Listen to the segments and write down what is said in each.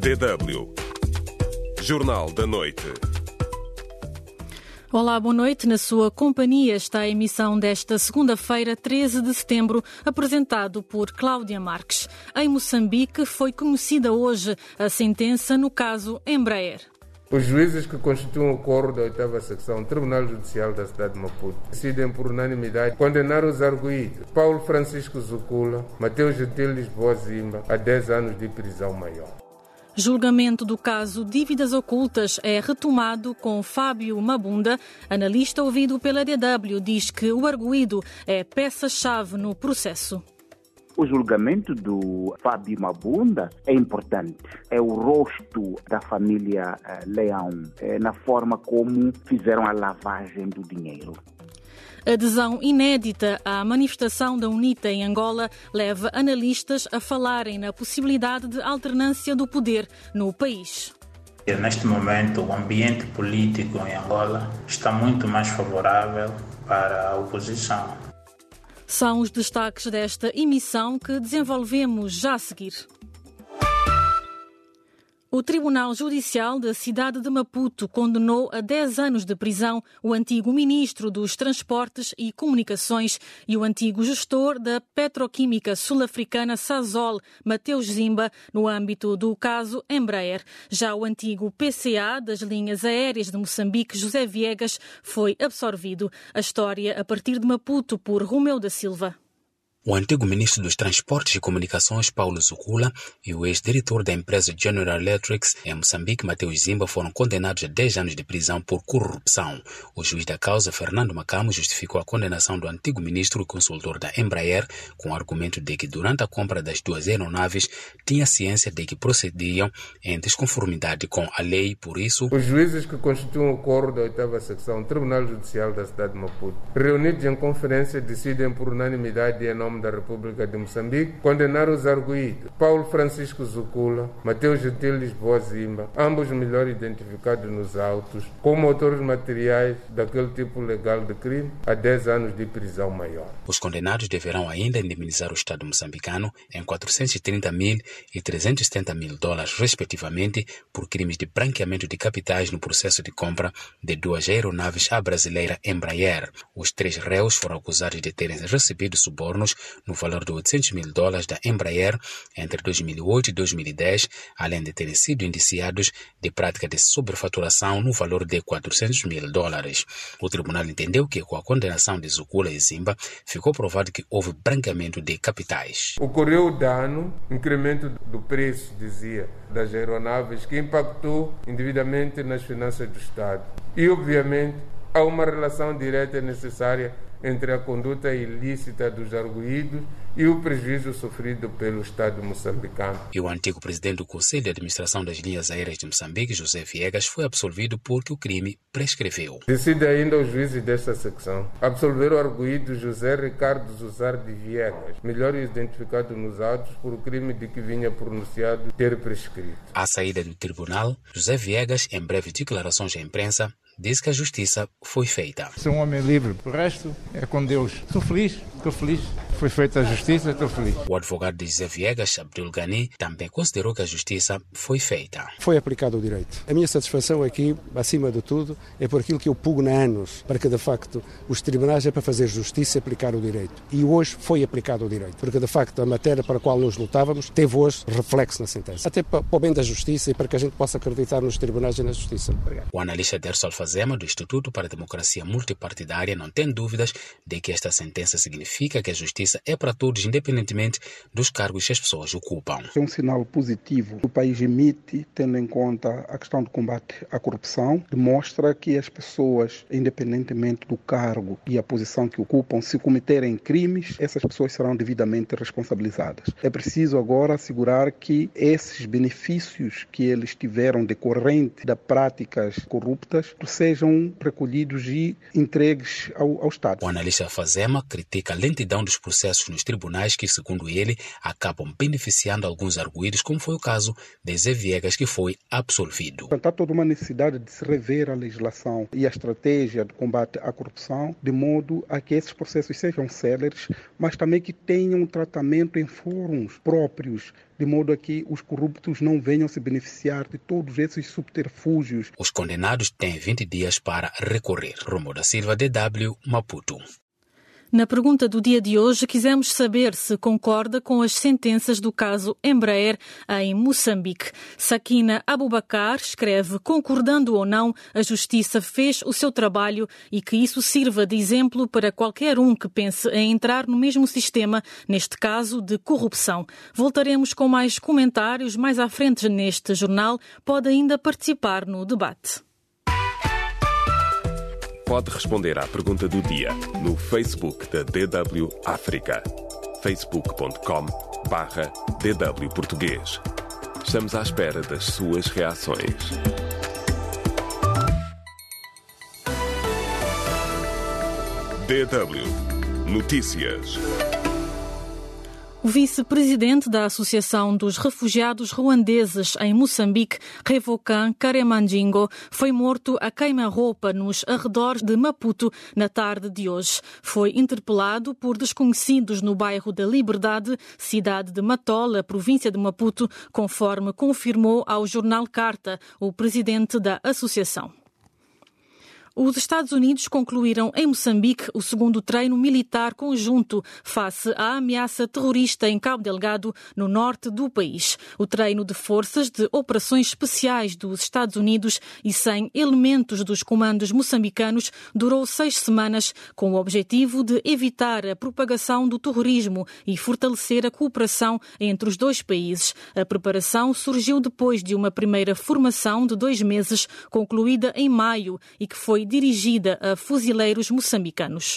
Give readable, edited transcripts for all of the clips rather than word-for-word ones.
DW Jornal da Noite. Olá, boa noite. Na sua companhia está a emissão desta segunda-feira, 13 de setembro, apresentado por Cláudia Marques. Em Moçambique foi conhecida hoje a sentença no caso Embraer. Os juízes que constituem o coro da 8ª secção Tribunal Judicial da cidade de Maputo decidem por unanimidade condenar os arguidos Paulo Francisco Zucula, Mateus Gentil Lisboa Zimba a 10 anos de prisão maior. Julgamento do caso Dívidas Ocultas é retomado com Fábio Mabunda. Analista ouvido pela DW diz que o arguido é peça-chave no processo. O julgamento do Fábio Mabunda é importante. É o rosto da família Leão, na forma como fizeram a lavagem do dinheiro. Adesão inédita à manifestação da UNITA em Angola leva analistas a falarem na possibilidade de alternância do poder no país. Neste momento, o ambiente político em Angola está muito mais favorável para a oposição. São os destaques desta emissão que desenvolvemos já a seguir. O Tribunal Judicial da cidade de Maputo condenou a 10 anos de prisão o antigo ministro dos Transportes e Comunicações e o antigo gestor da petroquímica sul-africana Sasol, Mateus Zimba, no âmbito do caso Embraer. Já o antigo PCA das linhas aéreas de Moçambique, José Viegas, foi absolvido. A história a partir de Maputo por Romeu da Silva. O antigo ministro dos Transportes e Comunicações, Paulo Zucula, e o ex-diretor da empresa General Electric em Moçambique, Mateus Zimba, foram condenados a 10 anos de prisão por corrupção. O juiz da causa, Fernando Macamo, justificou a condenação do antigo ministro e consultor da Embraer com o argumento de que, durante a compra das duas aeronaves, tinha ciência de que procediam em desconformidade com a lei. Por isso, os juízes que constituem o coro da 8ª secção Tribunal Judicial da cidade de Maputo, reunidos em conferência, decidem por unanimidade em nome da República de Moçambique condenar os arguidos Paulo Francisco Zucula, Mateus Gentil Lisboa Zimba, ambos melhor identificados nos autos, como autores materiais daquele tipo legal de crime, a 10 anos de prisão maior. Os condenados deverão ainda indemnizar o Estado moçambicano em 430 mil e 370 mil dólares, respectivamente, por crimes de branqueamento de capitais no processo de compra de duas aeronaves à brasileira Embraer. Os 3 réus foram acusados de terem recebido subornos no valor de 800 mil dólares da Embraer entre 2008 e 2010, além de terem sido indiciados de prática de sobrefaturação no valor de 400 mil dólares. O tribunal entendeu que, com a condenação de Zucula e Zimba, ficou provado que houve branqueamento de capitais. Ocorreu o dano, incremento do preço, dizia, das aeronaves, que impactou indevidamente nas finanças do Estado. E, obviamente, há uma relação direta e necessária entre a conduta ilícita dos arguidos e o prejuízo sofrido pelo Estado moçambicano. E o antigo presidente do Conselho de Administração das Linhas Aéreas de Moçambique, José Viegas, foi absolvido porque o crime prescreveu. Decide ainda os juízes desta secção absolver o arguido José Ricardo Zuzardi Viegas, melhor identificado nos autos por o crime de que vinha pronunciado ter prescrito. À saída do tribunal, José Viegas, em breves declarações à imprensa, diz que a justiça foi feita. Sou um homem livre, o resto é com Deus. Estou feliz. Foi feita a justiça, estou feliz. O advogado de José Viegas, Abdul Ghani, também considerou que a justiça foi feita. Foi aplicado o direito. A minha satisfação aqui, acima de tudo, é por aquilo que eu pugno há anos, para que de facto os tribunais é para fazer justiça e aplicar o direito. E hoje foi aplicado o direito, porque de facto a matéria para a qual nós lutávamos teve hoje reflexo na sentença. Até para o bem da justiça e para que a gente possa acreditar nos tribunais e na justiça. Obrigado. O analista Derso Alfazema, do Instituto para a Democracia Multipartidária, não tem dúvidas de que esta sentença significa que a justiça é para todos, independentemente dos cargos que as pessoas ocupam. É um sinal positivo que o país emite, tendo em conta a questão do combate à corrupção, demonstra que as pessoas, independentemente do cargo e a posição que ocupam, se cometerem crimes, essas pessoas serão devidamente responsabilizadas. É preciso agora assegurar que esses benefícios que eles tiveram decorrente das práticas corruptas sejam recolhidos e entregues ao Estado. O analista Fazema critica a lentidão dos processos processos nos tribunais que, segundo ele, acabam beneficiando alguns arguidos, como foi o caso de Zé Viegas, que foi absolvido. Portanto, há toda uma necessidade de se rever a legislação e a estratégia de combate à corrupção, de modo a que esses processos sejam céleres, mas também que tenham um tratamento em fóruns próprios, de modo a que os corruptos não venham se beneficiar de todos esses subterfúgios. Os condenados têm 20 dias para recorrer. Romualdo da Silva, DW, Maputo. Na pergunta do dia de hoje, quisemos saber se concorda com as sentenças do caso Embraer em Moçambique. Sakina Abubakar escreve: concordando ou não, a Justiça fez o seu trabalho e que isso sirva de exemplo para qualquer um que pense em entrar no mesmo sistema, neste caso de corrupção. Voltaremos com mais comentários mais à frente neste jornal. Pode ainda participar no debate. Pode responder à pergunta do dia no Facebook da DW África. facebook.com/DW Português. Estamos à espera das suas reações. DW Notícias. O vice-presidente da Associação dos Refugiados Ruandeses em Moçambique, Revocan Karemandingo, foi morto a queima-roupa nos arredores de Maputo na tarde de hoje. Foi interpelado por desconhecidos no bairro da Liberdade, cidade de Matola, província de Maputo, conforme confirmou ao jornal Carta o presidente da associação. Os Estados Unidos concluíram em Moçambique o segundo treino militar conjunto face à ameaça terrorista em Cabo Delgado, no norte do país. O treino de forças de operações especiais dos Estados Unidos e 100 elementos dos comandos moçambicanos durou 6 semanas, com o objetivo de evitar a propagação do terrorismo e fortalecer a cooperação entre os dois países. A preparação surgiu depois de uma primeira formação de 2 meses, concluída em maio, e que foi dirigida a fuzileiros moçambicanos.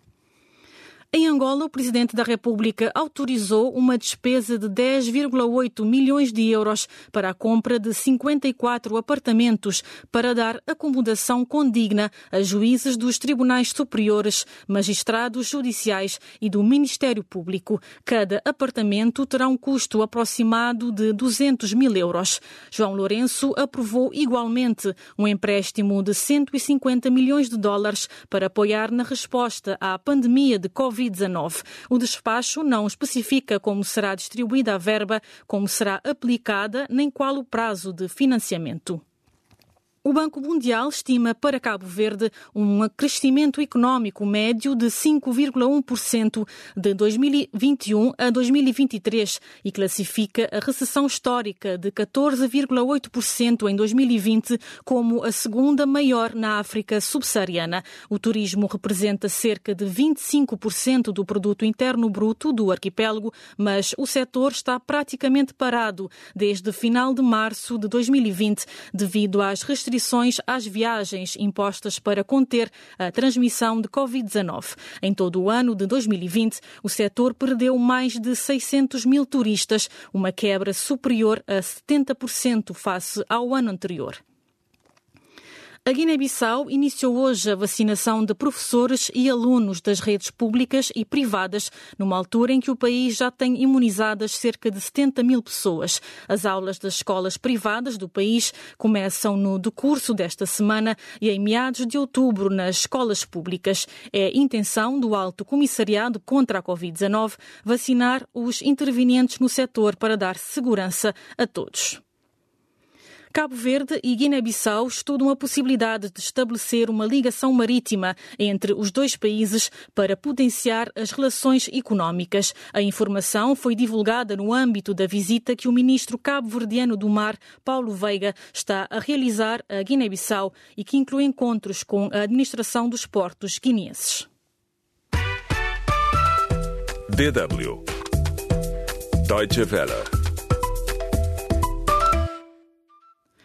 Em Angola, o Presidente da República autorizou uma despesa de 10,8 milhões de euros para a compra de 54 apartamentos para dar acomodação condigna a juízes dos tribunais superiores, magistrados judiciais e do Ministério Público. Cada apartamento terá um custo aproximado de 200 mil euros. João Lourenço aprovou igualmente um empréstimo de 150 milhões de dólares para apoiar na resposta à pandemia de Covid-19. O despacho não especifica como será distribuída a verba, como será aplicada, nem qual o prazo de financiamento. O Banco Mundial estima para Cabo Verde um crescimento económico médio de 5,1% de 2021 a 2023 e classifica a recessão histórica de 14,8% em 2020 como a segunda maior na África subsaariana. O turismo representa cerca de 25% do produto interno bruto do arquipélago, mas o setor está praticamente parado desde final de março de 2020 devido às restrições às viagens impostas para conter a transmissão de Covid-19. Em todo o ano de 2020, o setor perdeu mais de 600 mil turistas, uma quebra superior a 70% face ao ano anterior. A Guiné-Bissau iniciou hoje a vacinação de professores e alunos das redes públicas e privadas, numa altura em que o país já tem imunizadas cerca de 70 mil pessoas. As aulas das escolas privadas do país começam no decurso desta semana e em meados de outubro nas escolas públicas. É intenção do Alto Comissariado contra a Covid-19 vacinar os intervenientes no setor para dar segurança a todos. Cabo Verde e Guiné-Bissau estudam a possibilidade de estabelecer uma ligação marítima entre os dois países para potenciar as relações económicas. A informação foi divulgada no âmbito da visita que o ministro cabo-verdiano do Mar, Paulo Veiga, está a realizar a Guiné-Bissau e que inclui encontros com a administração dos portos guineenses. DW Deutsche Welle. Em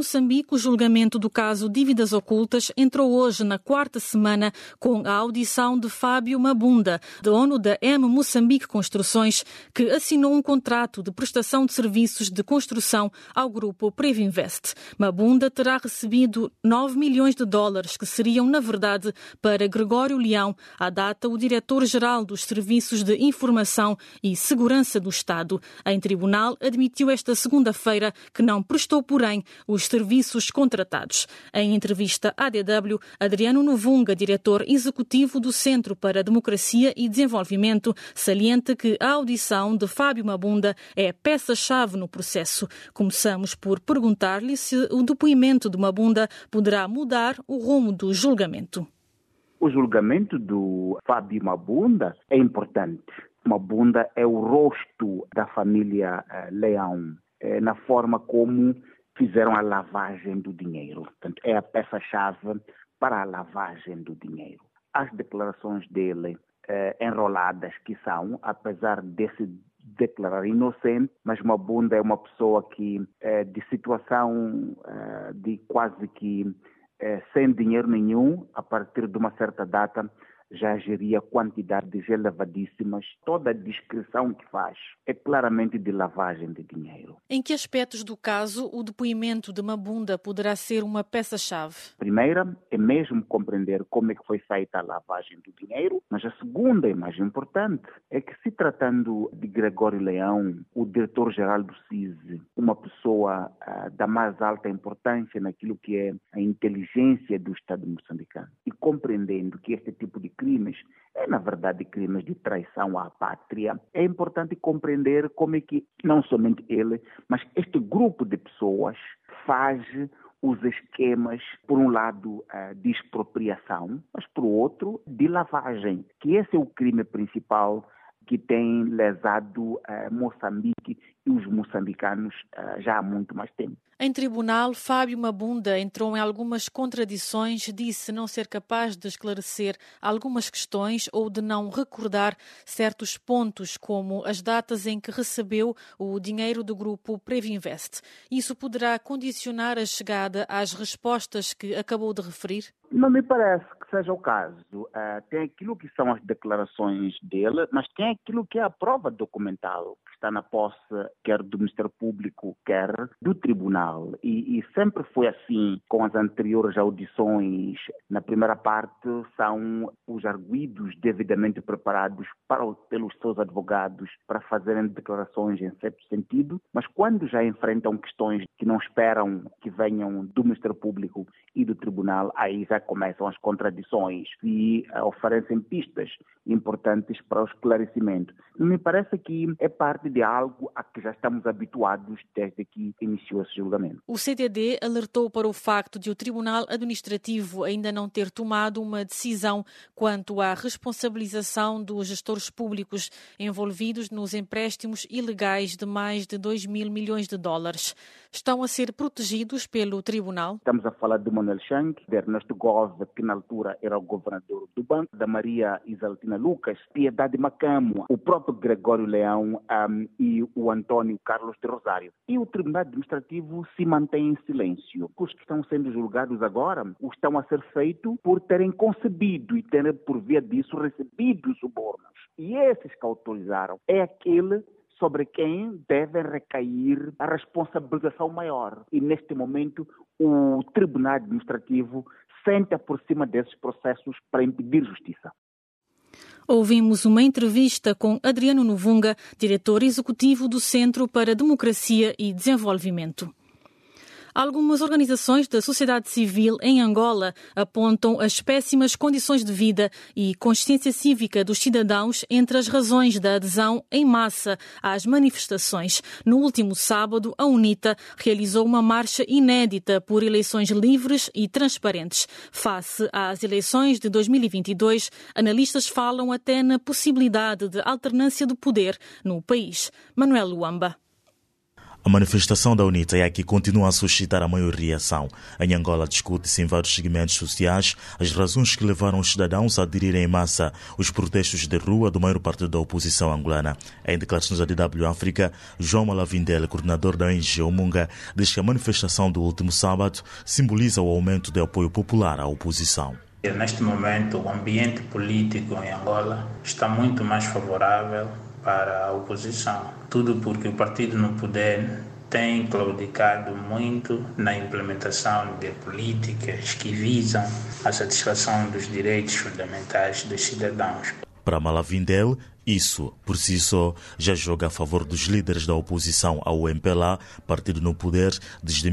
Moçambique, o julgamento do caso Dívidas Ocultas entrou hoje na 4ª semana com a audição de Fábio Mabunda, dono da M Moçambique Construções, que assinou um contrato de prestação de serviços de construção ao grupo Previnvest. Mabunda terá recebido 9 milhões de dólares, que seriam, na verdade, para Gregório Leão, à data o diretor-geral dos Serviços de Informação e Segurança do Estado. Em tribunal, admitiu esta segunda-feira que não prestou, porém, os serviços contratados. Em entrevista à DW, Adriano Novunga, diretor executivo do Centro para a Democracia e Desenvolvimento, salienta que a audição de Fábio Mabunda é peça-chave no processo. Começamos por perguntar-lhe se o depoimento de Mabunda poderá mudar o rumo do julgamento. O julgamento do Fábio Mabunda é importante. Mabunda é o rosto da família Leão, na forma como fizeram a lavagem do dinheiro. Portanto, é a peça-chave para a lavagem do dinheiro. As declarações dele, enroladas que são, apesar de se declarar inocente, mas Mabunda é uma pessoa que, de situação de quase que sem dinheiro nenhum, a partir de uma certa data, já geria quantidades elevadíssimas. Toda a descrição que faz é claramente de lavagem de dinheiro. Em que aspectos do caso o depoimento de Mabunda poderá ser uma peça-chave? Primeira é mesmo compreender como é que foi feita a lavagem do dinheiro, mas a segunda e mais importante é que, se tratando de Gregório Leão, o diretor-geral do CISE, uma pessoa da mais alta importância naquilo que é a inteligência do Estado moçambicano, e compreendendo que este tipo de crimes é, na verdade, crimes de traição à pátria, é importante compreender como é que não somente ele, mas este grupo de pessoas faz os esquemas, por um lado, de expropriação, mas por outro, de lavagem, que esse é o crime principal que tem lesado Moçambique e os moçambicanos já há muito mais tempo. Em tribunal, Fábio Mabunda entrou em algumas contradições, disse não ser capaz de esclarecer algumas questões ou de não recordar certos pontos, como as datas em que recebeu o dinheiro do grupo Previnvest. Isso poderá condicionar a chegada às respostas que acabou de referir? Não me parece que seja o caso. Tem aquilo que são as declarações dele, mas tem aquilo que é a prova documental, que está na posse quer do Ministério Público, quer do Tribunal. E sempre foi assim com as anteriores audições. Na primeira parte são os arguidos devidamente preparados pelos seus advogados para fazerem declarações em certo sentido, mas quando já enfrentam questões que não esperam que venham do Ministério Público e do Tribunal, aí já começam as contradições e oferecem pistas importantes para o esclarecimento. Me parece que é parte de algo a que já estamos habituados desde que iniciou esse julgamento. O CDD alertou para o facto de o Tribunal Administrativo ainda não ter tomado uma decisão quanto à responsabilização dos gestores públicos envolvidos nos empréstimos ilegais de mais de 2 mil milhões de dólares. Estão a ser protegidos pelo Tribunal? Estamos a falar de Manuel Chang, de Ernesto Gove, que na altura era o governador do banco, da Maria Isaltina Lucas, Piedade Macamo, o próprio Gregório Leão e o Antônio Carlos de Rosário. E o Tribunal Administrativo se mantém em silêncio. Os que estão sendo julgados agora o estão a ser feito por terem concebido e terem, por via disso, recebido subornos. E esses que autorizaram é aquele sobre quem deve recair a responsabilização maior. E, neste momento, o Tribunal Administrativo senta por cima desses processos para impedir justiça. Ouvimos uma entrevista com Adriano Novunga, diretor executivo do Centro para a Democracia e Desenvolvimento. Algumas organizações da sociedade civil em Angola apontam as péssimas condições de vida e consciência cívica dos cidadãos entre as razões da adesão em massa às manifestações. No último sábado, a UNITA realizou uma marcha inédita por eleições livres e transparentes. Face às eleições de 2022, analistas falam até na possibilidade de alternância de poder no país. Manuel Luamba. A manifestação da UNITA é a que continua a suscitar a maior reação. Em Angola discute-se em vários segmentos sociais as razões que levaram os cidadãos a aderirem em massa os protestos de rua do maior partido da oposição angolana. Em declarações à DW África, João Malavindel, coordenador da ONG Umunga, diz que a manifestação do último sábado simboliza o aumento do apoio popular à oposição. Neste momento, o ambiente político em Angola está muito mais favorável para a oposição. Tudo porque o partido no poder tem claudicado muito na implementação de políticas que visam a satisfação dos direitos fundamentais dos cidadãos. Para Malavindel, isso, por si só, já joga a favor dos líderes da oposição ao MPLA, partido no poder desde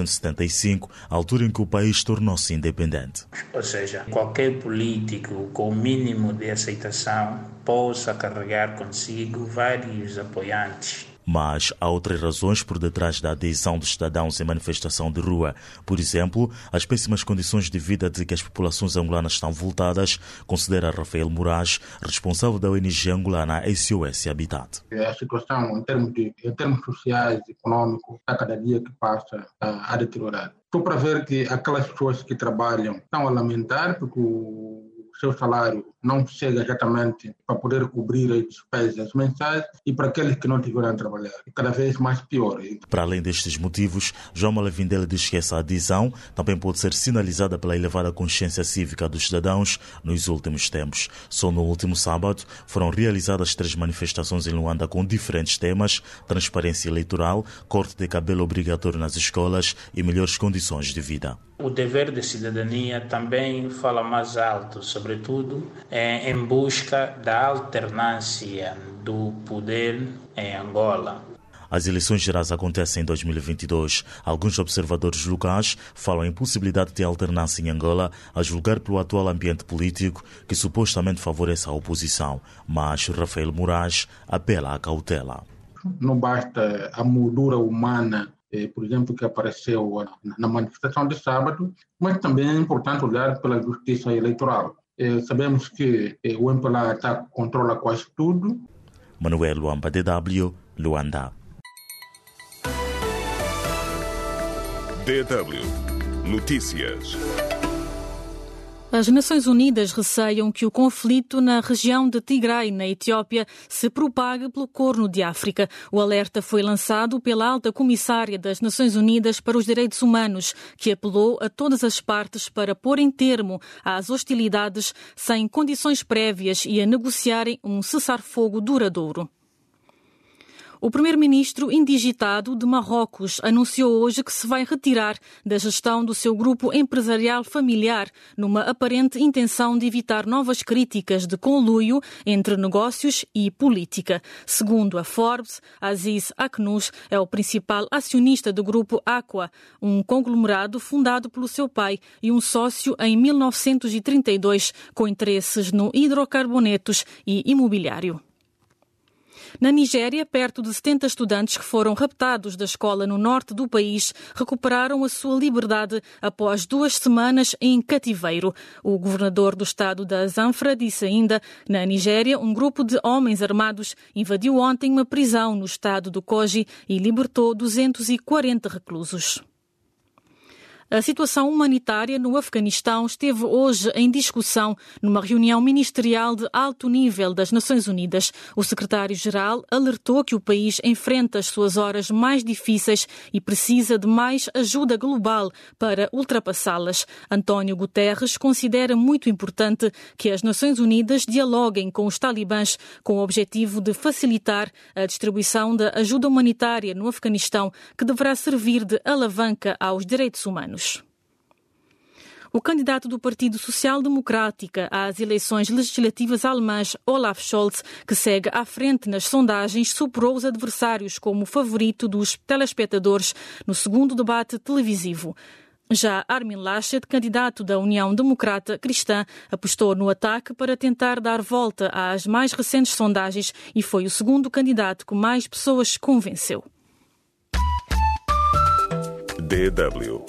1975, a altura em que o país tornou-se independente. Ou seja, qualquer político com o mínimo de aceitação possa carregar consigo vários apoiantes. Mas há outras razões por detrás da adesão dos cidadãos em manifestação de rua. Por exemplo, as péssimas condições de vida de que as populações angolanas estão voltadas, considera Rafael Moraes, responsável da ONG angolana SOS Habitat. A situação em termos sociais e econômicos, a cada dia que passa a deteriorar. Estou para ver que aquelas pessoas que trabalham estão a lamentar porque o seu salário não chega exatamente para poder cobrir as despesas mensais e para aqueles que não tiveram a trabalhar. Cada vez mais pior. Para além destes motivos, João Malavindel diz que essa adesão também pode ser sinalizada pela elevada consciência cívica dos cidadãos nos últimos tempos. Só no último sábado foram realizadas 3 manifestações em Luanda com diferentes temas: transparência eleitoral, corte de cabelo obrigatório nas escolas e melhores condições de vida. O dever de cidadania também fala mais alto, sobretudo em busca da alternância do poder em Angola. As eleições gerais acontecem em 2022. Alguns observadores locais falam em possibilidade de alternância em Angola, a julgar pelo atual ambiente político que supostamente favorece a oposição. Mas Rafael Moraes apela à cautela. Não basta a moldura humana, por exemplo, que apareceu na manifestação de sábado, mas também é importante olhar pela justiça eleitoral. Sabemos que o MPLA controla quase tudo. Manuel Luamba, DW, Luanda. DW Notícias. As Nações Unidas receiam que o conflito na região de Tigray, na Etiópia, se propague pelo Corno de África. O alerta foi lançado pela alta comissária das Nações Unidas para os Direitos Humanos, que apelou a todas as partes para porem termo às hostilidades sem condições prévias e a negociarem um cessar-fogo duradouro. O primeiro-ministro indigitado de Marrocos anunciou hoje que se vai retirar da gestão do seu grupo empresarial familiar, numa aparente intenção de evitar novas críticas de conluio entre negócios e política. Segundo a Forbes, Aziz Aknous é o principal acionista do grupo Aqua, um conglomerado fundado pelo seu pai e um sócio em 1932, com interesses no hidrocarbonetos e imobiliário. Na Nigéria, perto de 70 estudantes que foram raptados da escola no norte do país recuperaram a sua liberdade após 2 semanas em cativeiro. O governador do estado da Zamfara disse ainda que na Nigéria um grupo de homens armados invadiu ontem uma prisão no estado do Kogi e libertou 240 reclusos. A situação humanitária no Afeganistão esteve hoje em discussão numa reunião ministerial de alto nível das Nações Unidas. O secretário-geral alertou que o país enfrenta as suas horas mais difíceis e precisa de mais ajuda global para ultrapassá-las. António Guterres considera muito importante que as Nações Unidas dialoguem com os talibãs com o objetivo de facilitar a distribuição da ajuda humanitária no Afeganistão, que deverá servir de alavanca aos direitos humanos. O candidato do Partido Social Democrático às eleições legislativas alemãs, Olaf Scholz, que segue à frente nas sondagens, superou os adversários como favorito dos telespectadores no segundo debate televisivo. Já Armin Laschet, candidato da União Democrata Cristã, apostou no ataque para tentar dar volta às mais recentes sondagens e foi o segundo candidato que mais pessoas convenceu. DW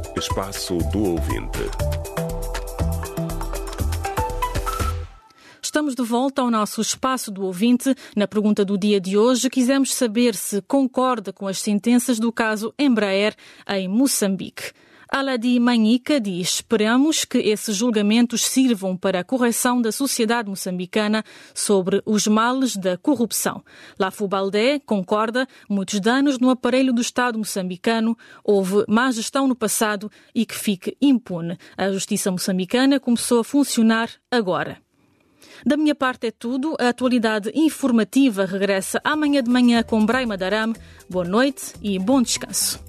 Espaço do Ouvinte. Estamos de volta ao nosso espaço do ouvinte. Na pergunta do dia de hoje, quisemos saber se concorda com as sentenças do caso Embraer em Moçambique. Aladi Manhica diz: esperamos que esses julgamentos sirvam para a correção da sociedade moçambicana sobre os males da corrupção. Lafu Baldé concorda: muitos danos no aparelho do Estado moçambicano, houve má gestão no passado e que fique impune. A justiça moçambicana começou a funcionar agora. Da minha parte é tudo. A atualidade informativa regressa amanhã de manhã com Braima Daram. Boa noite e bom descanso.